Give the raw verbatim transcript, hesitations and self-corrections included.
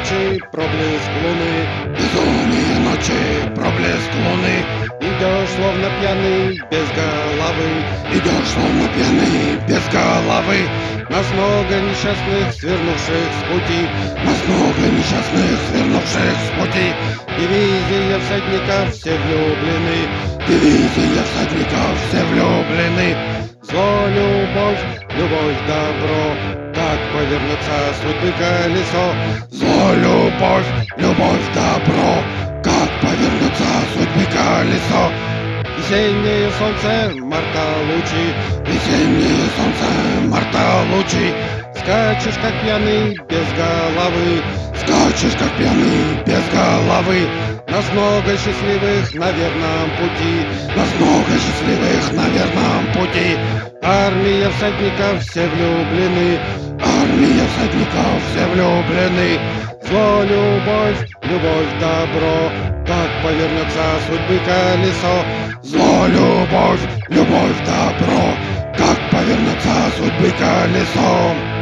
ночи, проблеск луны, безумие ночи, проблеск луны. Идешь словно пьяный, без головы, идешь словно пьяный, без головы. Нас много несчастных, свернувших с пути, нас много несчастных, свернувших с пути. Дивизия всадников, все влюблены, дивизия всадников, все влюблены. Зло, любовь, любовь, добро, как повернется судьбы колесо. Зло, любовь, любовь, добро, как повернется судьбы колесо. Весеннее солнце, марта лучи, весеннее солнце, марта лучи. Скачешь, как пьяный, без головы, скачешь, как пьяный, без головы. Нас много счастливых на верном пути, нас много счастливых на верном пути. Армия всадников, все влюблены, армия всадников, все влюблены. Зло, любовь, любовь, добро, как повернется судьбы колесо. Зло, любовь, любовь, добро, как повернется судьбы колесо.